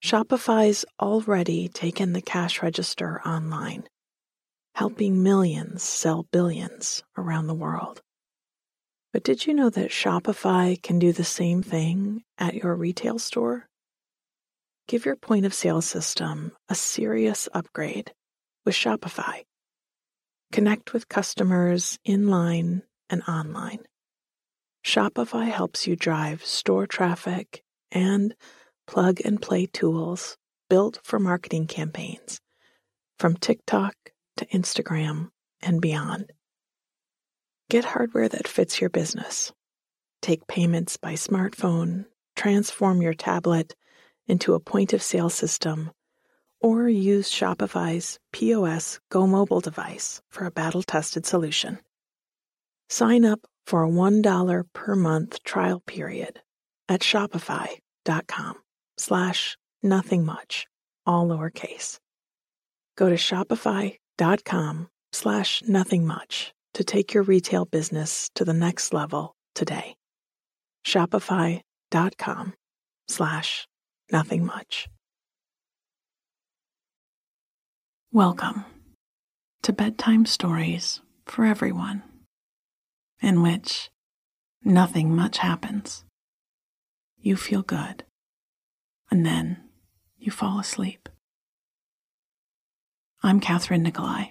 Shopify's already taken the cash register online, helping millions sell billions around the world. But did you know that Shopify can do the same thing at your retail store? Give your point of sale system a serious upgrade with Shopify. Connect with customers in-line and online. Shopify helps you drive store traffic and plug-and-play tools built for marketing campaigns, from TikTok to Instagram and beyond. Get hardware that fits your business. Take payments by smartphone, transform your tablet into a point-of-sale system, or use Shopify's POS Go Mobile device for a battle-tested solution. Sign up for a $1 per month trial period at shopify.com/nothingmuch, all lowercase. Go to shopify.com/nothingmuch to take your retail business to the next level today. Shopify.com/nothingmuch. Welcome to Bedtime Stories for Everyone, in which nothing much happens. You feel good, and then you fall asleep. I'm Catherine Nicolai.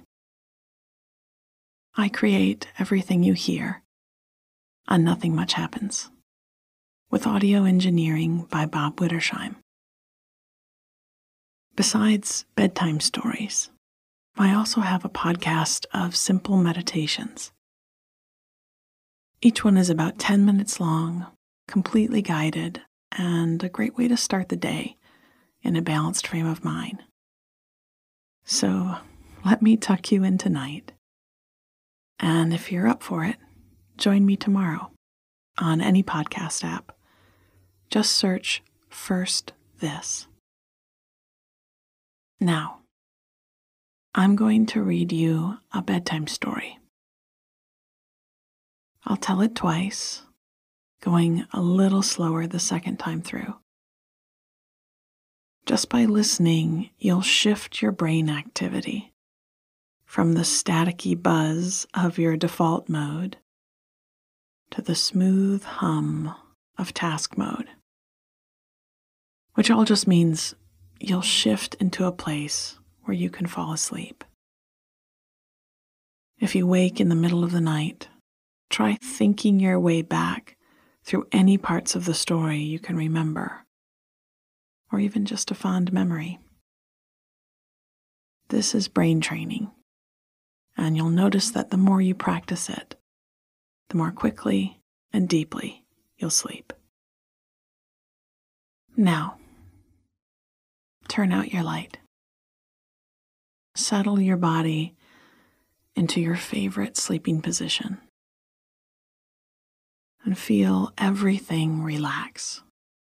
I create everything you hear on Nothing Much Happens, with audio engineering by Bob Wittersheim. Besides bedtime stories, I also have a podcast of simple meditations. Each one is about 10 minutes long, completely guided, and a great way to start the day in a balanced frame of mind. So let me tuck you in tonight. And if you're up for it, join me tomorrow on any podcast app. Just search First This. Now, I'm going to read you a bedtime story. I'll tell it twice, going a little slower the second time through. Just by listening, you'll shift your brain activity from the staticky buzz of your default mode to the smooth hum of task mode, which all just means you'll shift into a place where you can fall asleep. If you wake in the middle of the night, try thinking your way back through any parts of the story you can remember, or even just a fond memory. This is brain training, and you'll notice that the more you practice it, the more quickly and deeply you'll sleep. Now, turn out your light. Settle your body into your favorite sleeping position and feel everything relax.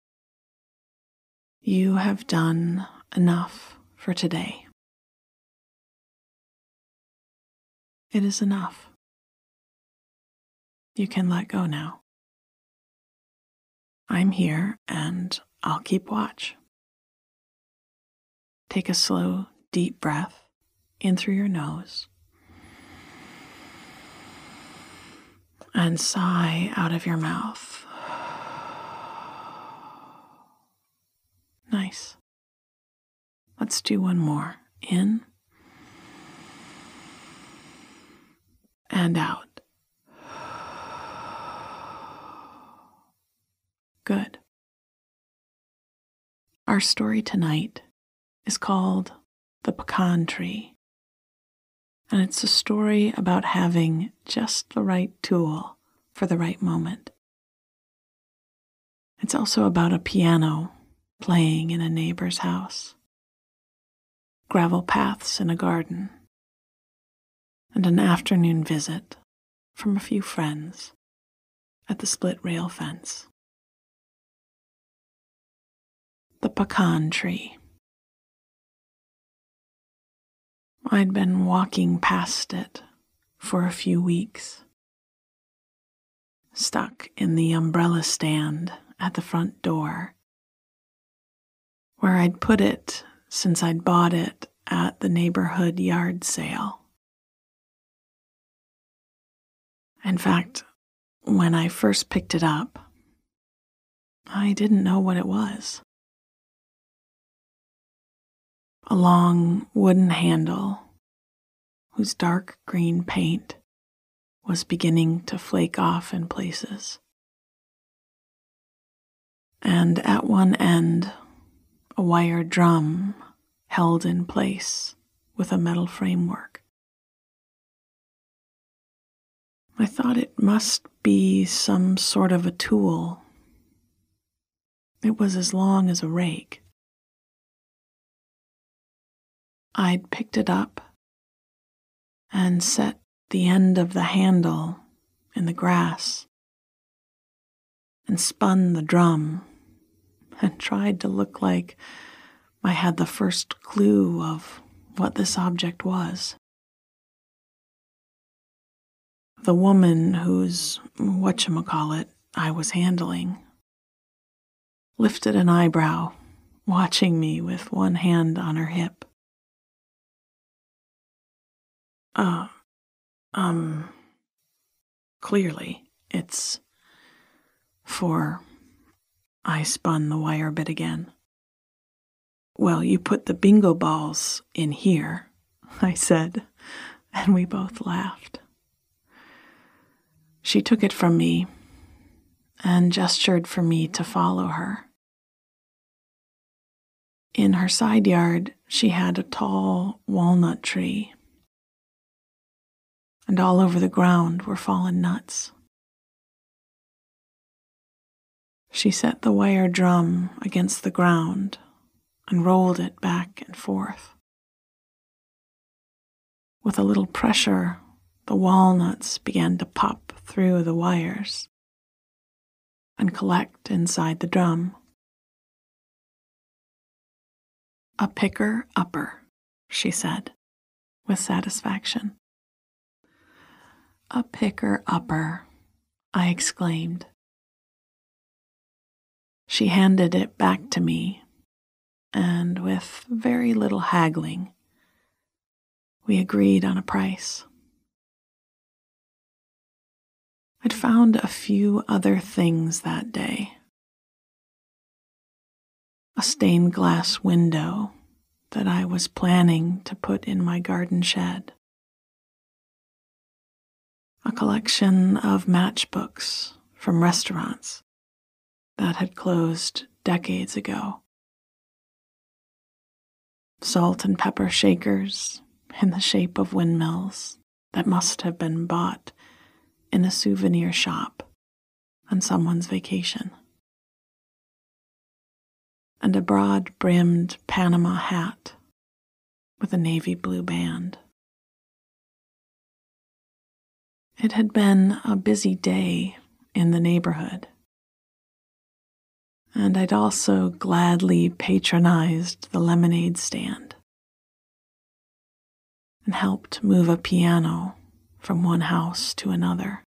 You have done enough for today. It is enough. You can let go now. I'm here and I'll keep watch. Take a slow, deep breath in through your nose and sigh out of your mouth. Nice. Let's do one more. In and out. Good. Our story tonight is called The Pecan Tree, and it's a story about having just the right tool for the right moment. It's also about a piano playing in a neighbor's house, gravel paths in a garden, and an afternoon visit from a few friends at the split rail fence. The Pecan Tree. I'd been walking past it for a few weeks, stuck in the umbrella stand at the front door, where I'd put it since I'd bought it at the neighborhood yard sale. In fact, when I first picked it up, I didn't know what it was. A long wooden handle whose dark green paint was beginning to flake off in places. And at one end, a wire drum held in place with a metal framework. I thought it must be some sort of a tool. It was as long as a rake. I'd picked it up and set the end of the handle in the grass and spun the drum and tried to look like I had the first clue of what this object was. The woman whose whatchamacallit I was handling lifted an eyebrow, watching me with one hand on her hip. Clearly, it's for... I spun the wire bit again. Well, you put the bingo balls in here, I said, and we both laughed. She took it from me and gestured for me to follow her. In her side yard, she had a tall walnut tree, and all over the ground were fallen nuts. She set the wire drum against the ground and rolled it back and forth. With a little pressure, the walnuts began to pop through the wires and collect inside the drum. A picker-upper, she said, with satisfaction. A picker-upper, I exclaimed. She handed it back to me, and with very little haggling, we agreed on a price. I'd found a few other things that day. A stained glass window that I was planning to put in my garden shed. A collection of matchbooks from restaurants that had closed decades ago. Salt and pepper shakers in the shape of windmills that must have been bought in a souvenir shop on someone's vacation. And a broad-brimmed Panama hat with a navy blue band. It had been a busy day in the neighborhood, and I'd also gladly patronized the lemonade stand and helped move a piano from one house to another.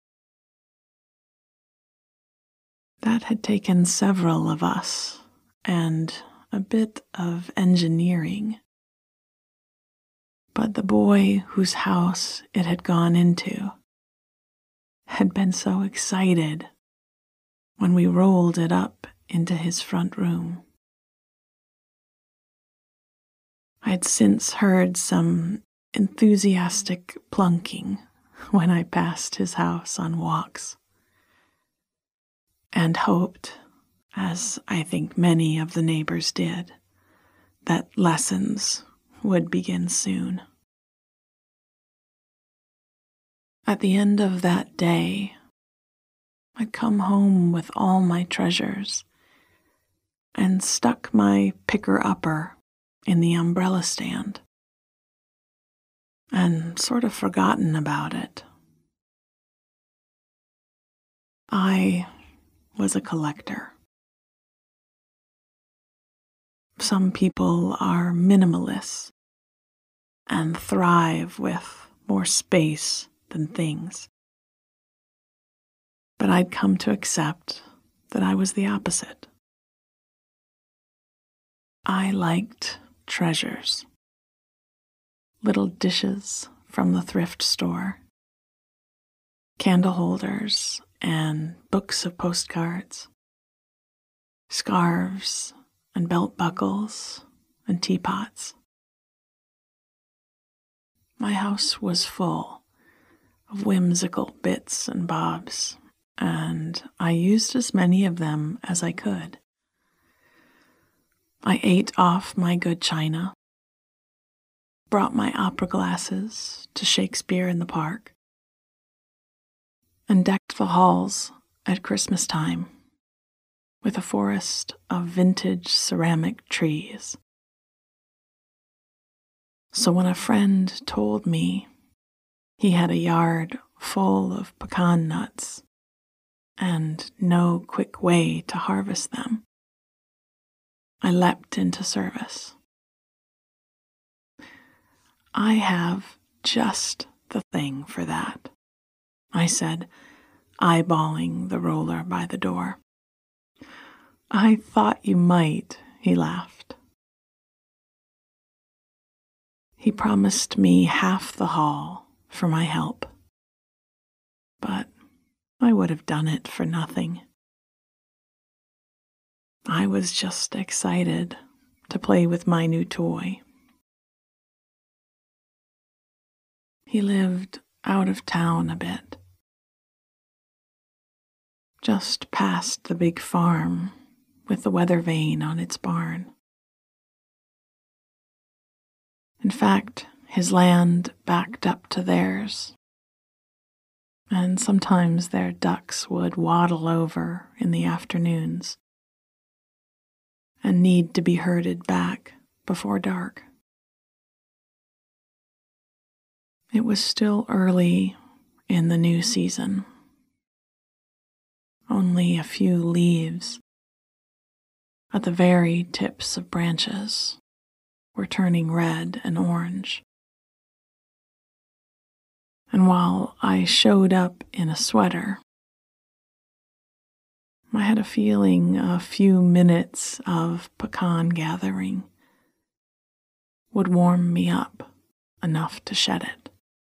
That had taken several of us and a bit of engineering. But the boy whose house it had gone into had been so excited when we rolled it up into his front room. I had since heard some enthusiastic plunking when I passed his house on walks, and hoped, as I think many of the neighbors did, that lessons would begin soon. At the end of that day, I'd come home with all my treasures and stuck my picker-upper in the umbrella stand and sort of forgotten about it. I was a collector. Some people are minimalists and thrive with more space than things. But I'd come to accept that I was the opposite. I liked treasures, little dishes from the thrift store, candle holders and books of postcards, scarves and belt buckles and teapots. My house was full of whimsical bits and bobs, and I used as many of them as I could. I ate off my good china, brought my opera glasses to Shakespeare in the Park, and decked the halls at Christmas time with a forest of vintage ceramic trees. So when a friend told me he had a yard full of pecan nuts and no quick way to harvest them, I leapt into service. I have just the thing for that, I said, eyeballing the roller by the door. I thought you might, he laughed. He promised me half the haul for my help, but I would have done it for nothing. I was just excited to play with my new toy. He lived out of town a bit, just past the big farm with the weather vane on its barn. In fact, his land backed up to theirs, and sometimes their ducks would waddle over in the afternoons and need to be herded back before dark. It was still early in the new season. Only a few leaves at the very tips of branches were turning red and orange. And while I showed up in a sweater, I had a feeling a few minutes of pecan gathering would warm me up enough to shed it.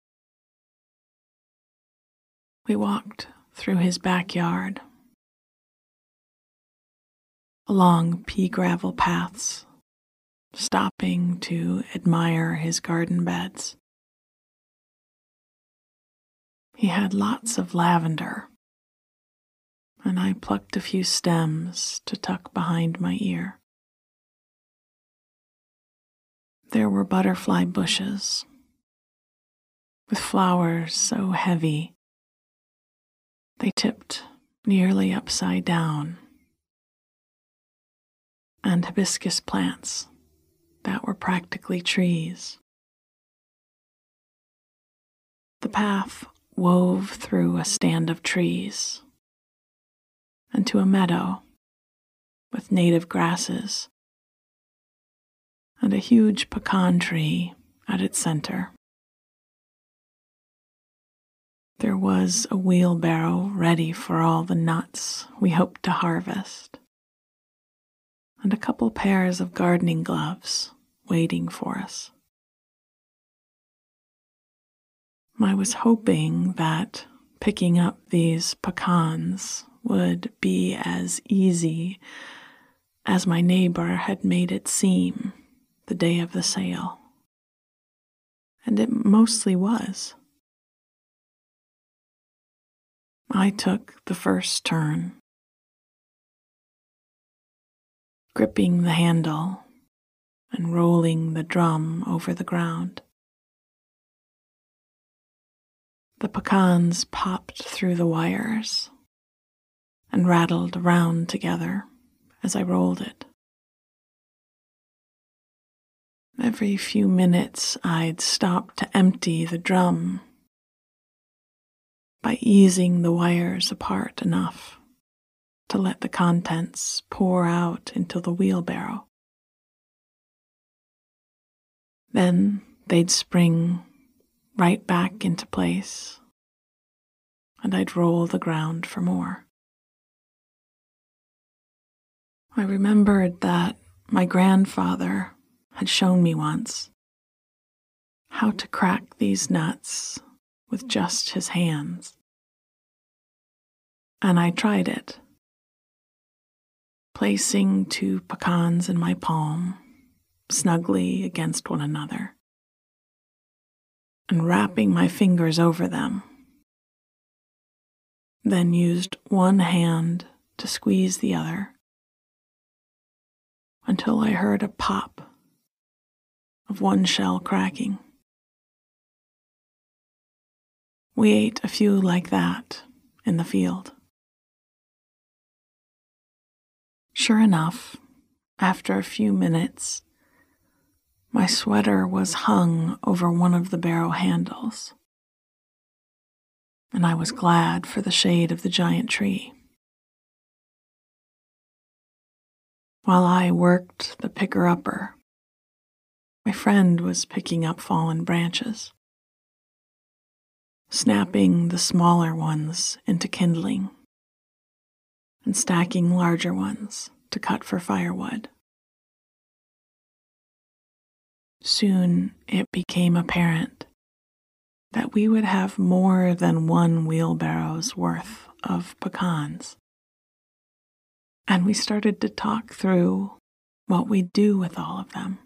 We walked through his backyard, along pea gravel paths, stopping to admire his garden beds. He had lots of lavender, and I plucked a few stems to tuck behind my ear. There were butterfly bushes with flowers so heavy they tipped nearly upside down, and hibiscus plants that were practically trees. The path wove through a stand of trees and to a meadow with native grasses and a huge pecan tree at its center. There was a wheelbarrow ready for all the nuts we hoped to harvest, and a couple pairs of gardening gloves waiting for us. I was hoping that picking up these pecans would be as easy as my neighbor had made it seem the day of the sale. And it mostly was. I took the first turn, gripping the handle and rolling the drum over the ground. The pecans popped through the wires and rattled around together as I rolled it. Every few minutes I'd stop to empty the drum by easing the wires apart enough to let the contents pour out into the wheelbarrow. Then they'd spring right back into place, and I'd roll the ground for more. I remembered that my grandfather had shown me once how to crack these nuts with just his hands. And I tried it, placing 2 pecans in my palm, snugly against one another, and wrapping my fingers over them, then used one hand to squeeze the other until I heard a pop of one shell cracking. We ate a few like that in the field. Sure enough, after a few minutes, my sweater was hung over one of the barrow handles, and I was glad for the shade of the giant tree. While I worked the picker-upper, my friend was picking up fallen branches, snapping the smaller ones into kindling, and stacking larger ones to cut for firewood. Soon it became apparent that we would have more than 1 wheelbarrow's worth of pecans, and we started to talk through what we'd do with all of them.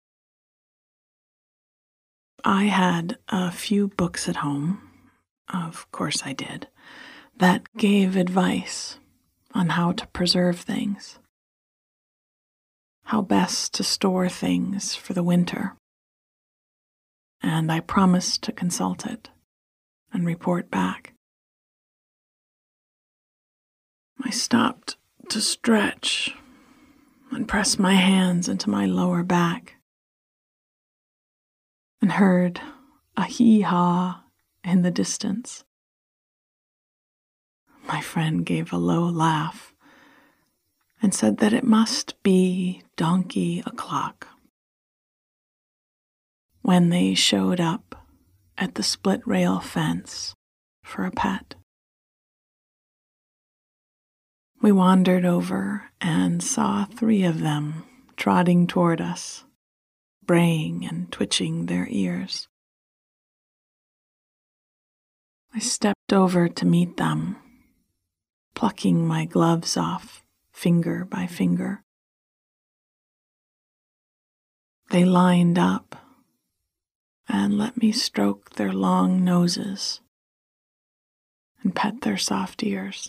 I had a few books at home, of course I did, that gave advice on how to preserve things, how best to store things for the winter, and I promised to consult it and report back. I stopped to stretch and press my hands into my lower back and heard a hee-haw in the distance. My friend gave a low laugh and said that it must be donkey o'clock when they showed up at the split-rail fence for a pet. We wandered over and saw 3 of them trotting toward us, braying and twitching their ears. I stepped over to meet them, plucking my gloves off, finger by finger. They lined up and let me stroke their long noses and pet their soft ears.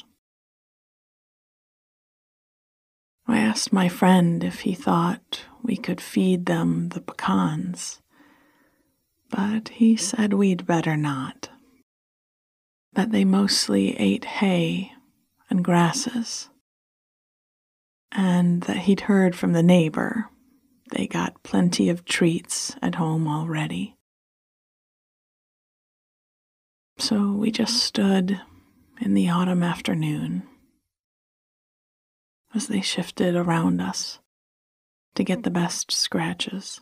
I asked my friend if he thought we could feed them the pecans, but he said we'd better not, that they mostly ate hay and grasses, and that he'd heard from the neighbor they got plenty of treats at home already. So we just stood in the autumn afternoon as they shifted around us to get the best scratches,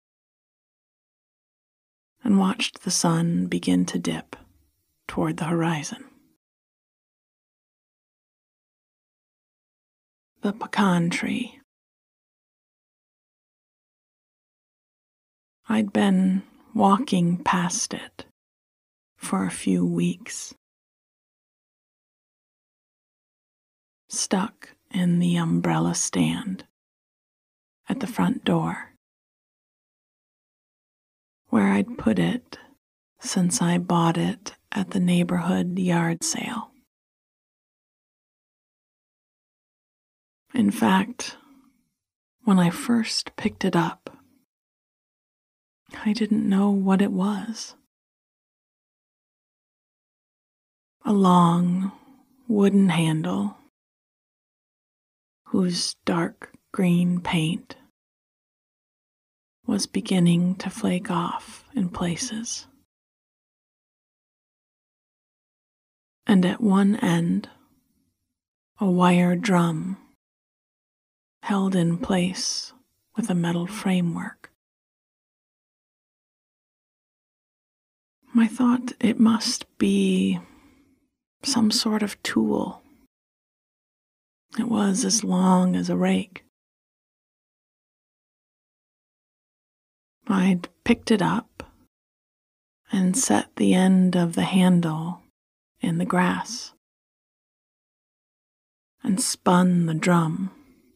and watched the sun begin to dip toward the horizon. The pecan tree. I'd been walking past it for a few weeks, stuck in the umbrella stand at the front door, where I'd put it since I bought it at the neighborhood yard sale. In fact, when I first picked it up, I didn't know what it was. A long wooden handle whose dark green paint was beginning to flake off in places. And at one end, a wire drum held in place with a metal framework. I thought it must be some sort of tool. It was as long as a rake. I'd picked it up and set the end of the handle in the grass and spun the drum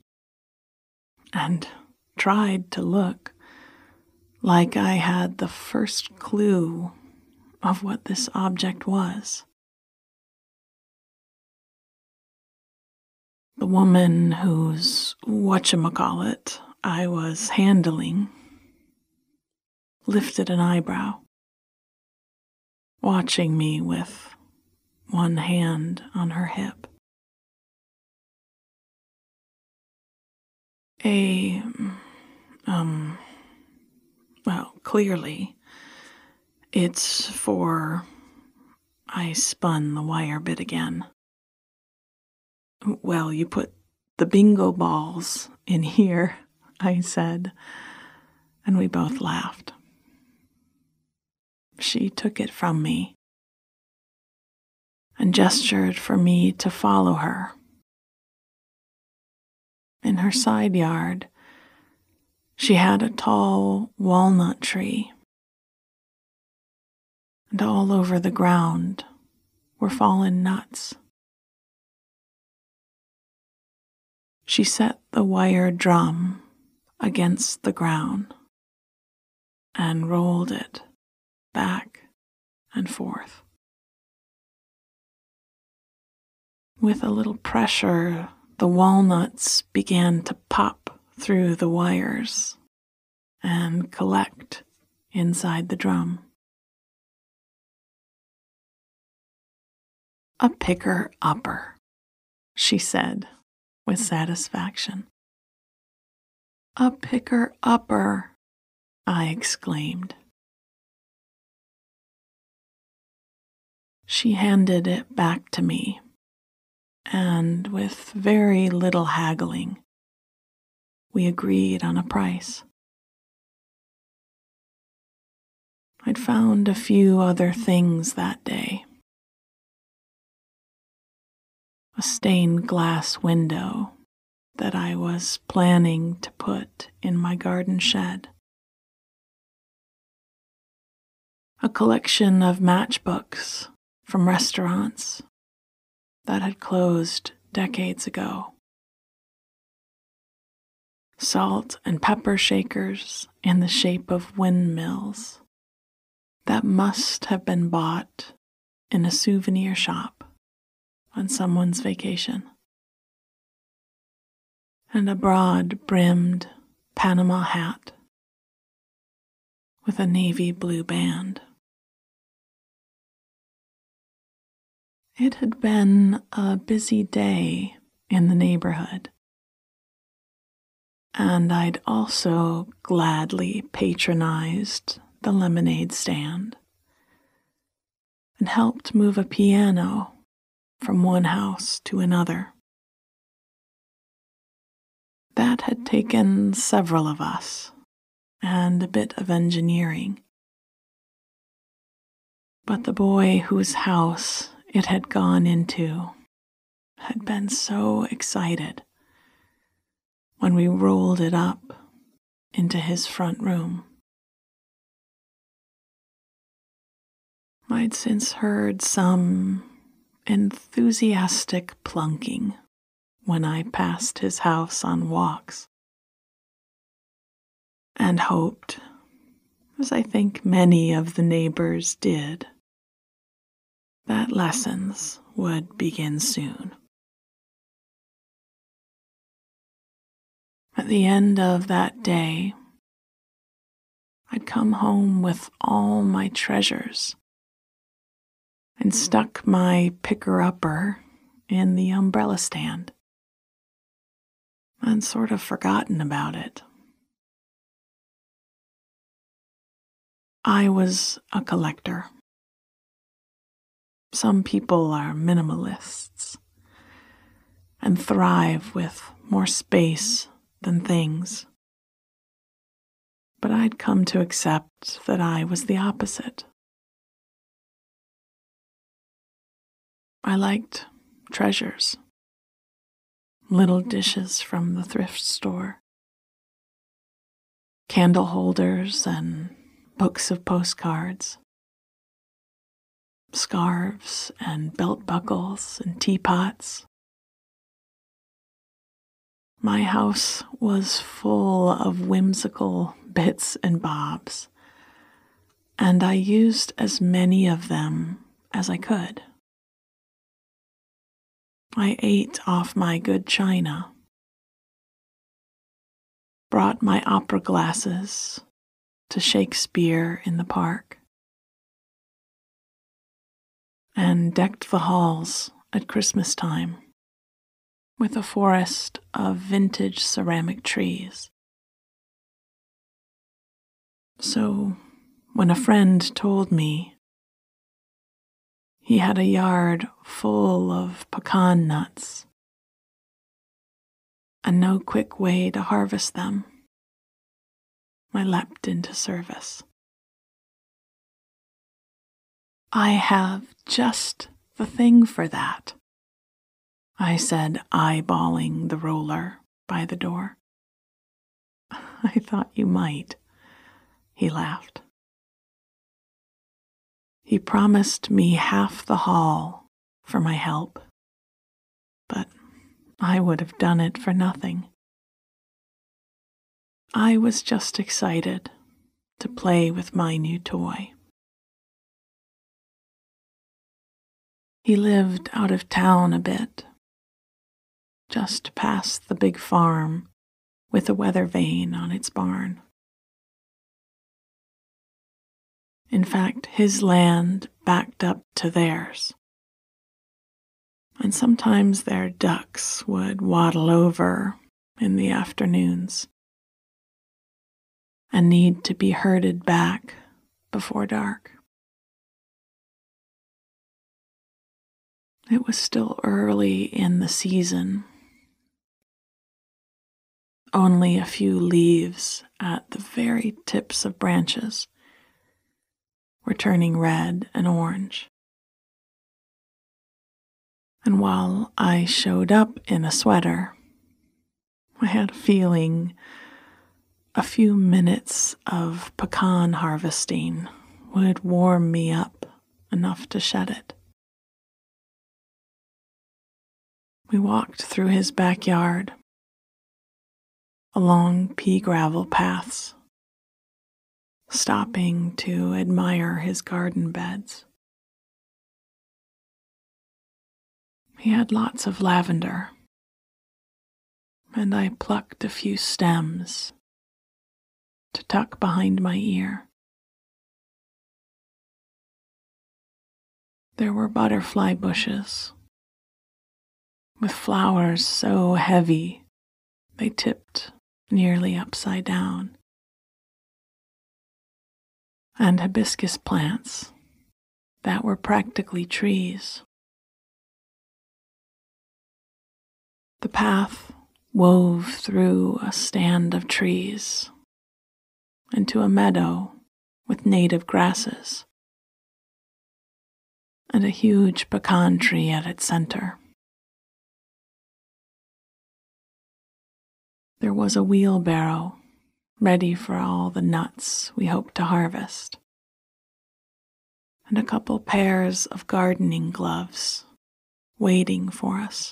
and tried to look like I had the first clue of what this object was. The woman whose whatchamacallit I was handling lifted an eyebrow, watching me with one hand on her hip. Well, clearly, it's for... I spun the wire bit again. Well, you put the bingo balls in here, I said, and we both laughed. She took it from me and gestured for me to follow her. In her side yard, she had a tall walnut tree, and all over the ground were fallen nuts. She set the wire drum against the ground and rolled it back and forth. With a little pressure, the walnuts began to pop through the wires and collect inside the drum. A picker-upper, she said with satisfaction. A picker-upper, I exclaimed. She handed it back to me, and with very little haggling, we agreed on a price. I'd found a few other things that day. A stained glass window that I was planning to put in my garden shed. A collection of matchbooks from restaurants that had closed decades ago. Salt and pepper shakers in the shape of windmills that must have been bought in a souvenir shop on someone's vacation. And a broad-brimmed Panama hat with a navy blue band. It had been a busy day in the neighborhood, and I'd also gladly patronized the lemonade stand and helped move a piano from one house to another. That had taken several of us and a bit of engineering. But the boy whose house it had gone into had been so excited when we rolled it up into his front room. I'd since heard some enthusiastic plunking when I passed his house on walks, and hoped, as I think many of the neighbors did, that lessons would begin soon. At the end of that day, I'd come home with all my treasures and stuck my picker-upper in the umbrella stand and sort of forgotten about it. I was a collector. Some people are minimalists and thrive with more space than things. But I'd come to accept that I was the opposite. I liked treasures, little dishes from the thrift store, candle holders and books of postcards, scarves and belt buckles and teapots. My house was full of whimsical bits and bobs, and I used as many of them as I could. I ate off my good china, brought my opera glasses to Shakespeare in the park, and decked the halls at Christmas time with a forest of vintage ceramic trees. So when a friend told me he had a yard full of pecan nuts and no quick way to harvest them, I leapt into service. I have just the thing for that, I said, eyeballing the roller by the door. I thought you might, he laughed. He promised me half the haul for my help, but I would have done it for nothing. I was just excited to play with my new toy. He lived out of town a bit, just past the big farm with a weather vane on its barn. In fact, his land backed up to theirs, and sometimes their ducks would waddle over in the afternoons and need to be herded back before dark. It was still early in the season. Only a few leaves at the very tips of branches were turning red and orange. And while I showed up in a sweater, I had a feeling a few minutes of pecan harvesting would warm me up enough to shed it. We walked through his backyard, along pea gravel paths, stopping to admire his garden beds. He had lots of lavender, and I plucked a few stems to tuck behind my ear. There were butterfly bushes with flowers so heavy they tipped nearly upside down, and hibiscus plants that were practically trees. The path wove through a stand of trees into a meadow with native grasses and a huge pecan tree at its center. There was a wheelbarrow ready for all the nuts we hoped to harvest, and a couple pairs of gardening gloves waiting for us.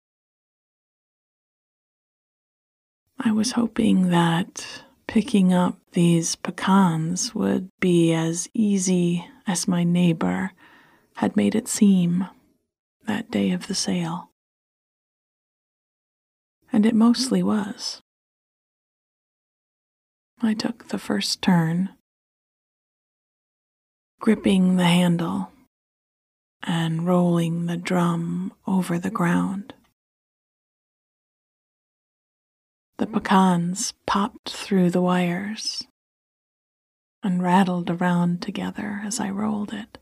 I was hoping that picking up these pecans would be as easy as my neighbor had made it seem that day of the sale. And it mostly was. I took the first turn, gripping the handle and rolling the drum over the ground. The pecans popped through the wires and rattled around together as I rolled it.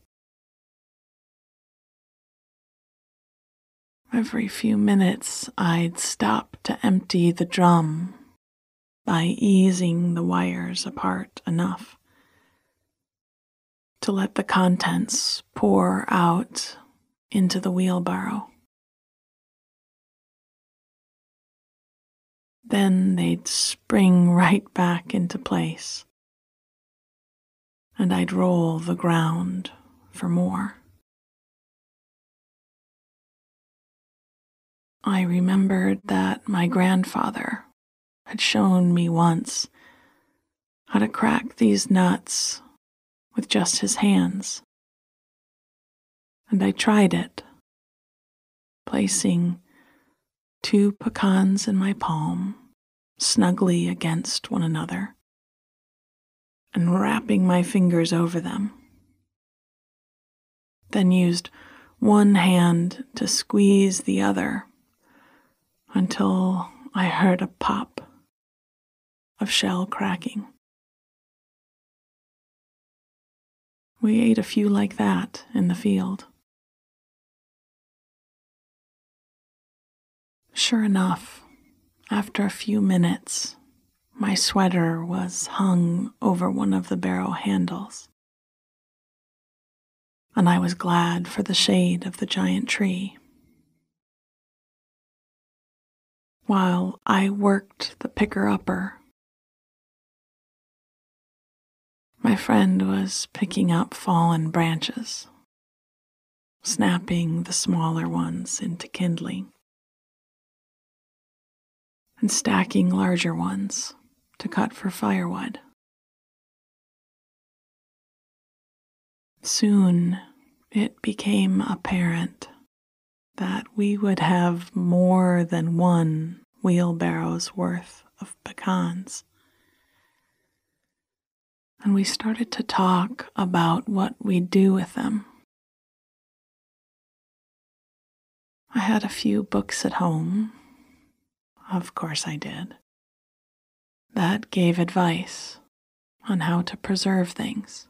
Every few minutes, I'd stop to empty the drum by easing the wires apart enough to let the contents pour out into the wheelbarrow. Then they'd spring right back into place, and I'd roll the ground for more. I remembered that my grandfather had shown me once how to crack these nuts with just his hands, and I tried it, placing 2 pecans in my palm, snugly against one another, and wrapping my fingers over them. Then used one hand to squeeze the other until I heard a pop of shell cracking. We ate a few like that in the field. Sure enough, after a few minutes, my sweater was hung over one of the barrow handles, and I was glad for the shade of the giant tree. While I worked the picker-upper, my friend was picking up fallen branches, snapping the smaller ones into kindling, and stacking larger ones to cut for firewood. Soon it became apparent that we would have more than one wheelbarrow's worth of pecans. And we started to talk about what we'd do with them. I had a few books at home, of course I did, that gave advice on how to preserve things,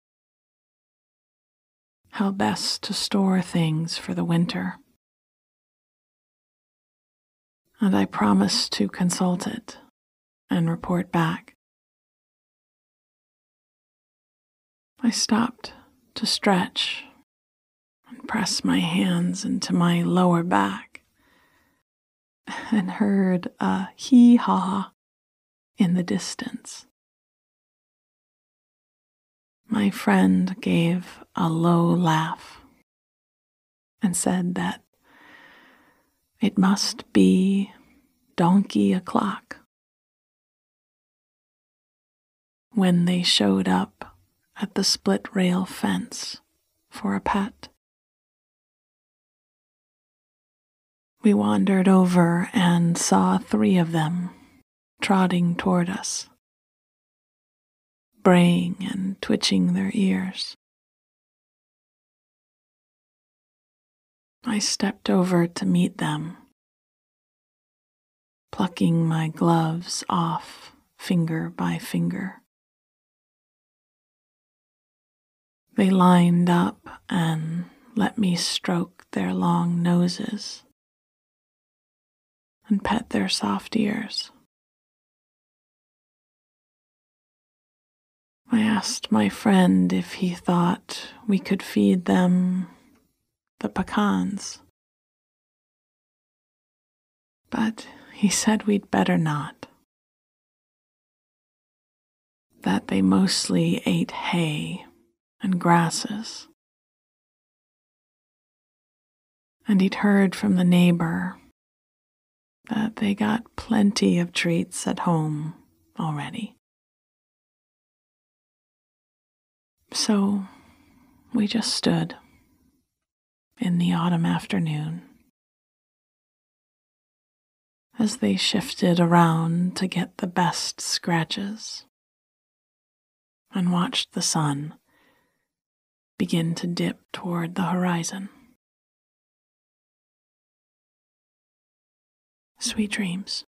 how best to store things for the winter. And I promised to consult it and report back. I stopped to stretch and press my hands into my lower back and heard a hee-haw in the distance. My friend gave a low laugh and said that it must be donkey o'clock when they showed up at the split rail fence for a pet. We wandered over and saw 3 of them trotting toward us, braying and twitching their ears. I stepped over to meet them, plucking my gloves off finger by finger. They lined up and let me stroke their long noses and pet their soft ears. I asked my friend if he thought we could feed them the pecans, but he said we'd better not, that they mostly ate hay and grasses, and he'd heard from the neighbor that they got plenty of treats at home already. So we just stood in the autumn afternoon as they shifted around to get the best scratches and watched the sun begin to dip toward the horizon. Sweet dreams.